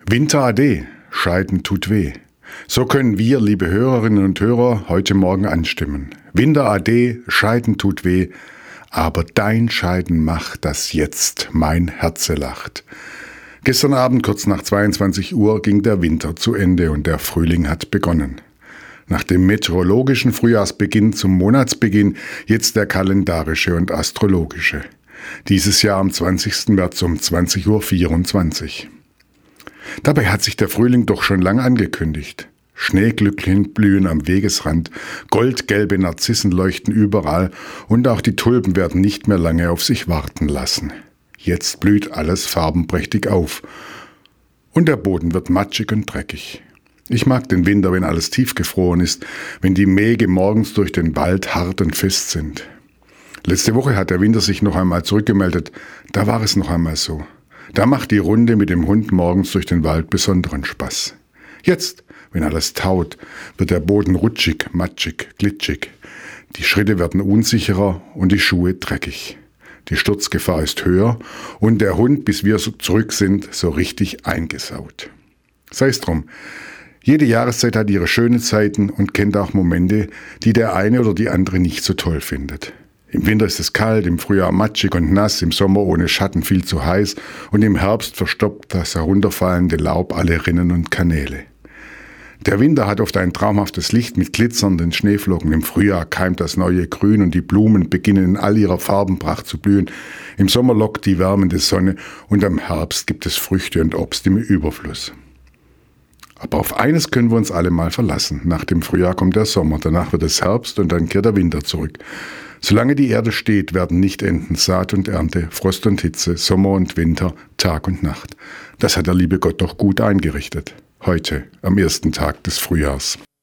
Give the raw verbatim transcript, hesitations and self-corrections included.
Winter ade, Scheiden tut weh. So können wir, liebe Hörerinnen und Hörer, heute Morgen anstimmen. Winter ade, Scheiden tut weh, aber dein Scheiden macht, das jetzt mein Herze lacht. Gestern Abend, kurz nach zweiundzwanzig Uhr, ging der Winter zu Ende und der Frühling hat begonnen. Nach dem meteorologischen Frühjahrsbeginn zum Monatsbeginn jetzt der kalendarische und astrologische. Dieses Jahr am zwanzigsten März um zwanzig Uhr vierundzwanzig. Dabei hat sich der Frühling doch schon lang angekündigt. Schneeglöckchen blühen am Wegesrand, goldgelbe Narzissen leuchten überall und auch die Tulpen werden nicht mehr lange auf sich warten lassen. Jetzt blüht alles farbenprächtig auf und der Boden wird matschig und dreckig. Ich mag den Winter, wenn alles tiefgefroren ist, wenn die Mäge morgens durch den Wald hart und fest sind. Letzte Woche hat der Winter sich noch einmal zurückgemeldet, da war es noch einmal so. Da macht die Runde mit dem Hund morgens durch den Wald besonderen Spaß. Jetzt, wenn alles taut, wird der Boden rutschig, matschig, glitschig. Die Schritte werden unsicherer und die Schuhe dreckig. Die Sturzgefahr ist höher und der Hund, bis wir so zurück sind, so richtig eingesaut. Sei es drum. Jede Jahreszeit hat ihre schönen Zeiten und kennt auch Momente, die der eine oder die andere nicht so toll findet. Im Winter ist es kalt, im Frühjahr matschig und nass, im Sommer ohne Schatten viel zu heiß und im Herbst verstopft das herunterfallende Laub alle Rinnen und Kanäle. Der Winter hat oft ein traumhaftes Licht mit glitzernden Schneeflocken. Im Frühjahr keimt das neue Grün und die Blumen beginnen in all ihrer Farbenpracht zu blühen. Im Sommer lockt die wärmende Sonne und am Herbst gibt es Früchte und Obst im Überfluss. Aber auf eines können wir uns alle mal verlassen. Nach dem Frühjahr kommt der Sommer, danach wird es Herbst und dann kehrt der Winter zurück. Solange die Erde steht, werden nicht enden Saat und Ernte, Frost und Hitze, Sommer und Winter, Tag und Nacht. Das hat der liebe Gott doch gut eingerichtet. Heute, am ersten Tag des Frühjahrs.